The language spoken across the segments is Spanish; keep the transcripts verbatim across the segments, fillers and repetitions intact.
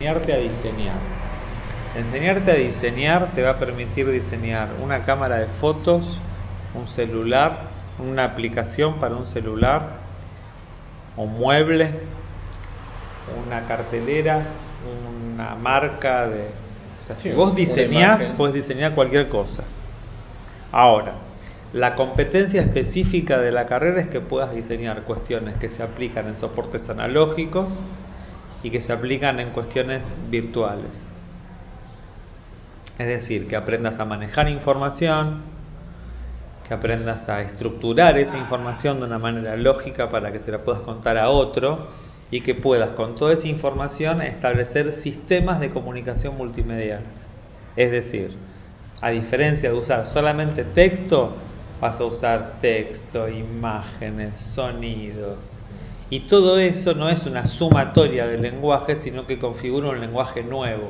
Enseñarte a diseñar. Enseñarte a diseñar te va a permitir diseñar una cámara de fotos, un celular, una aplicación para un celular, un mueble, una cartelera, una marca de... O sea, si Sí, vos diseñás, imagen. podés diseñar cualquier cosa. Ahora, la competencia específica de la carrera es que puedas diseñar cuestiones que se aplican en soportes analógicos y que se aplican en cuestiones virtuales. Es decir, que aprendas a manejar información, que aprendas a estructurar esa información de una manera lógica para que se la puedas contar a otro y que puedas con toda esa información establecer sistemas de comunicación multimedial. Es decir, a diferencia de usar solamente texto, vas a usar texto, imágenes, sonidos. Y todo eso no es una sumatoria de lenguaje, sino que configura un lenguaje nuevo.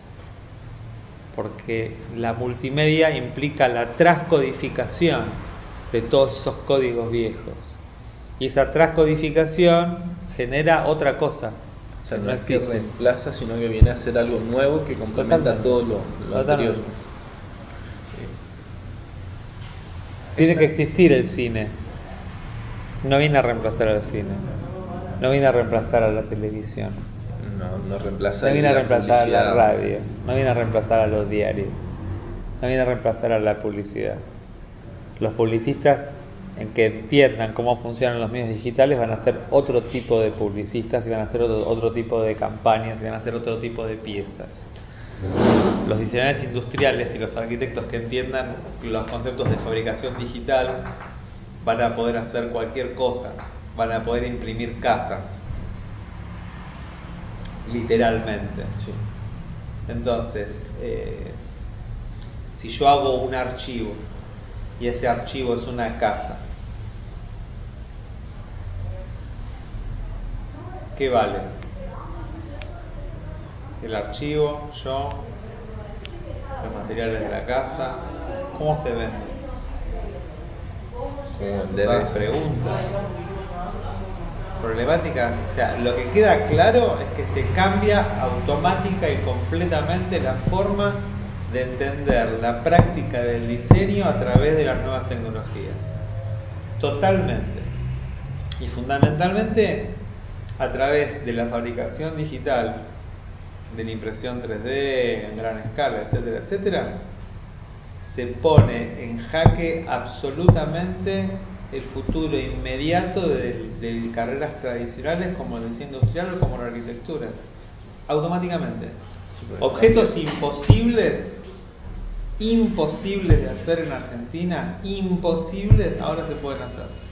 Porque la multimedia implica la transcodificación de todos esos códigos viejos. Y esa transcodificación genera otra cosa. O sea, no, no es que existe. reemplaza, sino que viene a ser algo nuevo que complementa Totalmente. todo lo, lo anterior. Tiene que existir el cine. No viene a reemplazar al cine. No viene a reemplazar a la televisión. No, no reemplaza No viene a la reemplazar a la publicidad. radio. No viene a reemplazar a los diarios. No viene a reemplazar a la publicidad. Los publicistas en que entiendan cómo funcionan los medios digitales van a ser otro tipo de publicistas y van a hacer otro, otro tipo de campañas y van a hacer otro tipo de piezas. Los diseñadores industriales y los arquitectos que entiendan los conceptos de fabricación digital van a poder hacer cualquier cosa, van a poder imprimir casas, literalmente. Sí. Entonces, eh, si yo hago un archivo y ese archivo es una casa, ¿qué vale? El archivo, yo, los materiales de la casa, ¿cómo se vende? Como vender Todas eso. preguntas, problemáticas. O sea, lo que queda claro es que se cambia automática y completamente la forma de entender la práctica del diseño a través de las nuevas tecnologías. Totalmente. Y fundamentalmente a través de la fabricación digital, de la impresión tres D en gran escala, etcétera, etcétera, se pone en jaque absolutamente el futuro inmediato de, de carreras tradicionales como el diseño industrial o como la arquitectura. Automáticamente. Objetos imposibles, imposibles de hacer en Argentina, imposibles, ahora se pueden hacer.